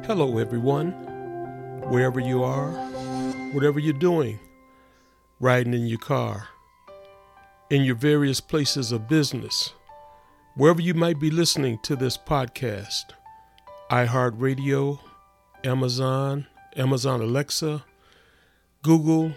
Hello, everyone, wherever you are, whatever you're doing, riding in your car, in your various places of business, wherever you might be listening to this podcast, iHeartRadio, Amazon Alexa, Google,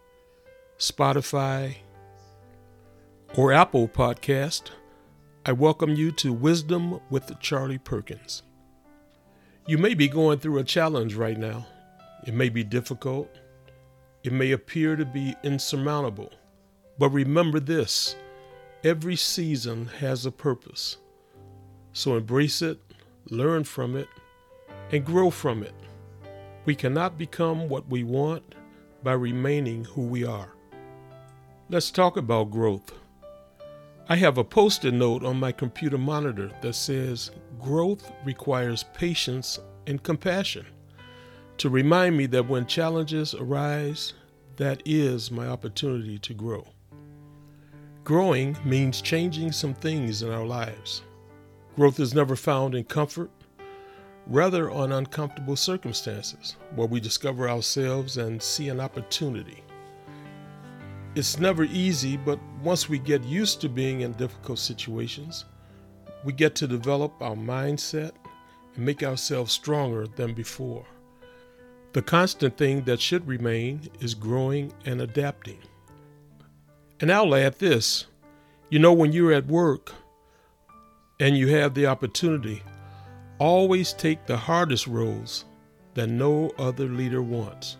Spotify, or Apple Podcast, I welcome you to Wisdom with Charlie Perkins. You may be going through a challenge right now. It may be difficult. It may appear to be insurmountable. But remember this, every season has a purpose. So embrace it, learn from it, and grow from it. We cannot become what we want by remaining who we are. Let's talk about growth. I have a Post-it note on my computer monitor that says, growth requires patience and compassion, to remind me that when challenges arise, that is my opportunity to grow. Growing means changing some things in our lives. Growth is never found in comfort, rather on uncomfortable circumstances where we discover ourselves and see an opportunity. It's never easy, but once we get used to being in difficult situations, we get to develop our mindset and make ourselves stronger than before. The constant thing that should remain is growing and adapting. And I'll add this, when you're at work and you have the opportunity, always take the hardest roles that no other leader wants.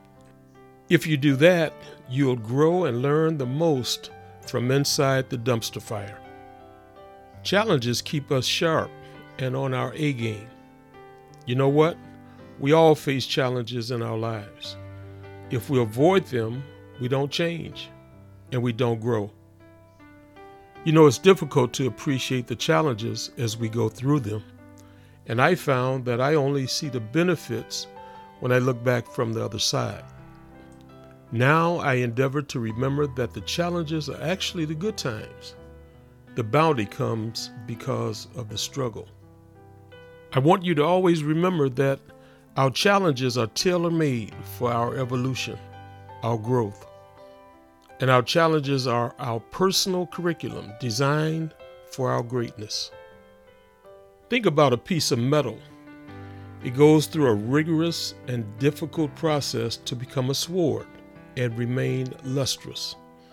If you do that, you'll grow and learn the most from inside the dumpster fire. Challenges keep us sharp and on our A game. You know what? We all face challenges in our lives. If we avoid them, we don't change and we don't grow. It's difficult to appreciate the challenges as we go through them. And I found that I only see the benefits when I look back from the other side. Now I endeavor to remember that the challenges are actually the good times. The bounty comes because of the struggle. I want you to always remember that our challenges are tailor-made for our evolution, our growth. And our challenges are our personal curriculum designed for our greatness. Think about a piece of metal. It goes through a rigorous and difficult process to become a sword and remain lustrous.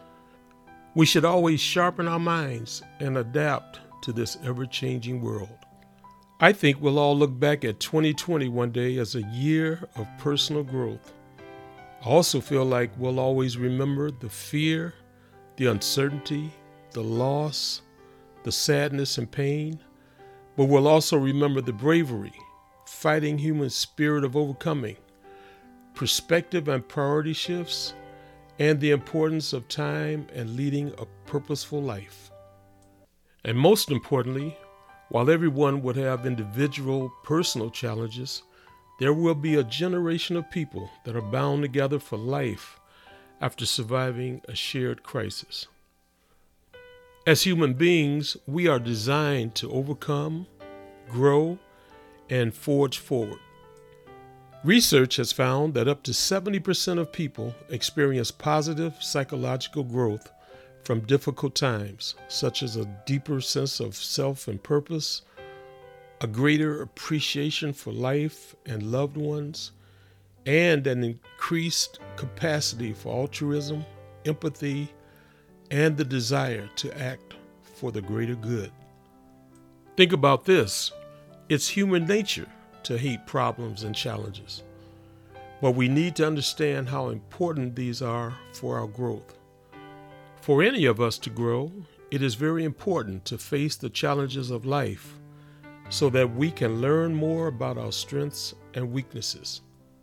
We should always sharpen our minds and adapt to this ever-changing world. I think we'll all look back at 2020 one day as a year of personal growth. I also feel like we'll always remember the fear, the uncertainty, the loss, the sadness and pain, but we'll also remember the bravery, fighting human spirit of overcoming, perspective and priority shifts, and the importance of time and leading a purposeful life. And most importantly, while everyone would have individual personal challenges, there will be a generation of people that are bound together for life after surviving a shared crisis. As human beings, we are designed to overcome, grow, and forge forward. Research has found that up to 70% of people experience positive psychological growth from difficult times, such as a deeper sense of self and purpose, a greater appreciation for life and loved ones, and an increased capacity for altruism, empathy, and the desire to act for the greater good. Think about this. It's human nature to hate problems and challenges. But we need to understand how important these are for our growth. For any of us to grow, it is very important to face the challenges of life so that we can learn more about our strengths and weaknesses.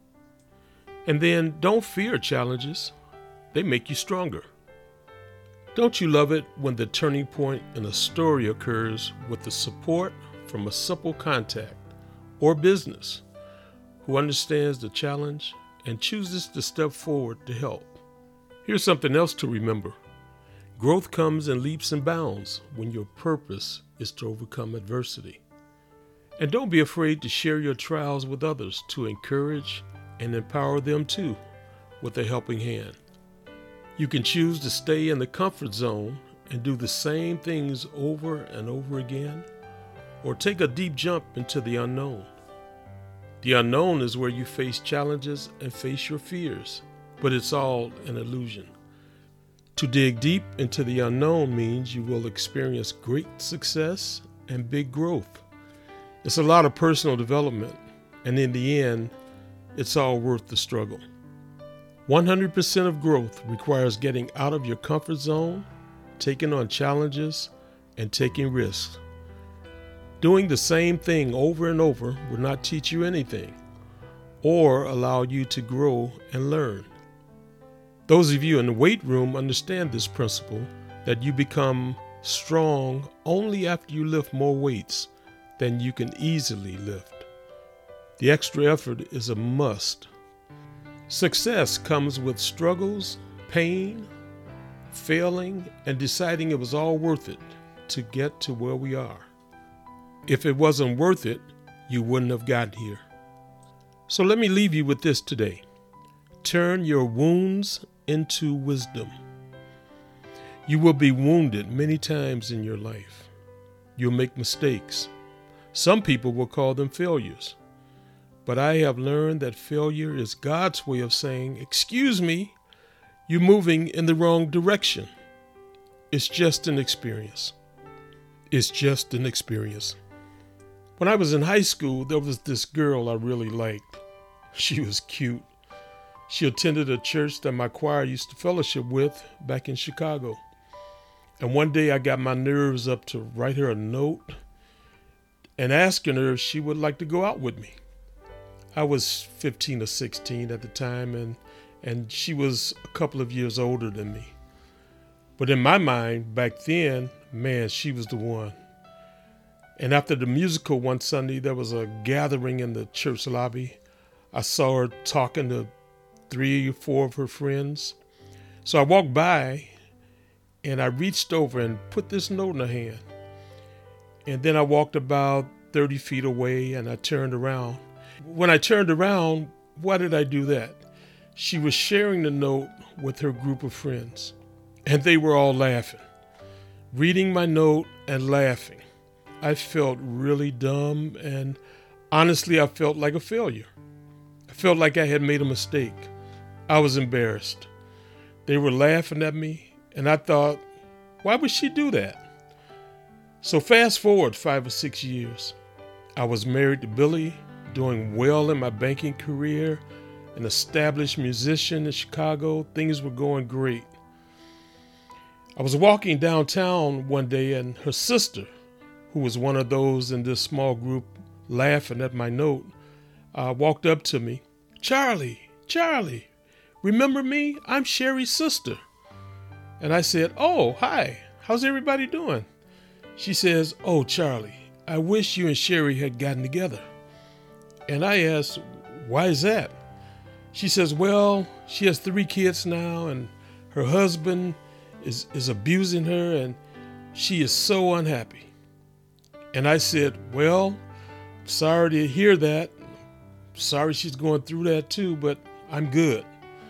And then don't fear challenges. They make you stronger. Don't you love it when the turning point in a story occurs with the support from a simple contact or business who understands the challenge and chooses to step forward to help? Here's something else to remember. Growth comes in leaps and bounds when your purpose is to overcome adversity. And don't be afraid to share your trials with others to encourage and empower them too with a helping hand. You can choose to stay in the comfort zone and do the same things over and over again, or take a deep jump into the unknown. The unknown is where you face challenges and face your fears, but it's all an illusion. To dig deep into the unknown means you will experience great success and big growth. It's a lot of personal development, and in the end, it's all worth the struggle. 100% of growth requires getting out of your comfort zone, taking on challenges, and taking risks. Doing the same thing over and over will not teach you anything or allow you to grow and learn. Those of you in the weight room understand this principle that you become strong only after you lift more weights than you can easily lift. The extra effort is a must. Success comes with struggles, pain, failing, and deciding it was all worth it to get to where we are. If it wasn't worth it, you wouldn't have gotten here. So let me leave you with this today. Turn your wounds into wisdom. You will be wounded many times in your life. You'll make mistakes. Some people will call them failures. But I have learned that failure is God's way of saying, "Excuse me, you're moving in the wrong direction." It's just an experience. It's just an experience. When I was in high school, there was this girl I really liked. She was cute. She attended a church that my choir used to fellowship with back in Chicago. And one day I got my nerves up to write her a note and asking her if she would like to go out with me. I was 15 or 16 at the time, and she was a couple of years older than me. But in my mind, back then, man, she was the one. And after the musical one Sunday, there was a gathering in the church lobby. I saw her talking to 3 or 4 of her friends. So I walked by, and I reached over and put this note in her hand. And then I walked about 30 feet away, and I turned around. When I turned around, why did I do that? She was sharing the note with her group of friends, and they were all laughing. Reading my note and laughing. I felt really dumb, and honestly, I felt like a failure. I felt like I had made a mistake. I was embarrassed. They were laughing at me, and I thought, why would she do that? So fast forward 5 or 6 years. I was married to Billy, doing well in my banking career, an established musician in Chicago. Things were going great. I was walking downtown one day, and her sister, who was one of those in this small group laughing at my note, walked up to me. Charlie, remember me? I'm Sherry's sister." And I said, "Oh, hi, how's everybody doing?" She says, "Oh, Charlie, I wish you and Sherry had gotten together." And I asked, "Why is that?" She says, "Well, she has 3 kids now, and her husband is abusing her, and she is so unhappy." And I said, "Well, sorry to hear that. Sorry she's going through that too, but I'm good."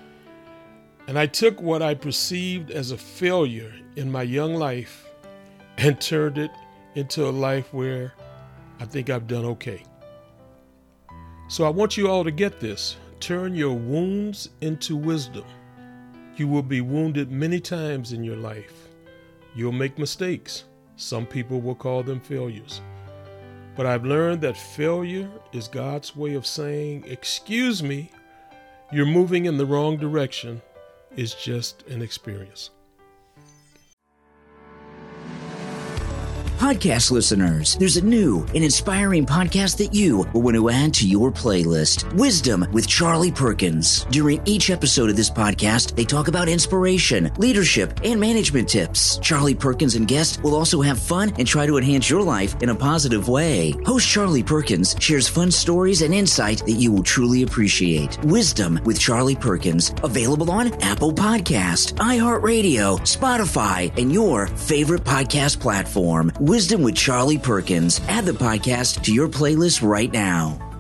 And I took what I perceived as a failure in my young life and turned it into a life where I think I've done okay. So I want you all to get this. Turn your wounds into wisdom. You will be wounded many times in your life. You'll make mistakes. Some people will call them failures. But I've learned that failure is God's way of saying, "Excuse me, you're moving in the wrong direction. It's just an experience." Podcast listeners, there's a new and inspiring podcast that you will want to add to your playlist. Wisdom with Charlie Perkins. During each episode of this podcast, they talk about inspiration, leadership, and management tips. Charlie Perkins and guests will also have fun and try to enhance your life in a positive way. Host Charlie Perkins shares fun stories and insight that you will truly appreciate. Wisdom with Charlie Perkins. Available on Apple Podcast, iHeartRadio, Spotify, and your favorite podcast platform. Wisdom with Charlie Perkins. Add the podcast to your playlist right now.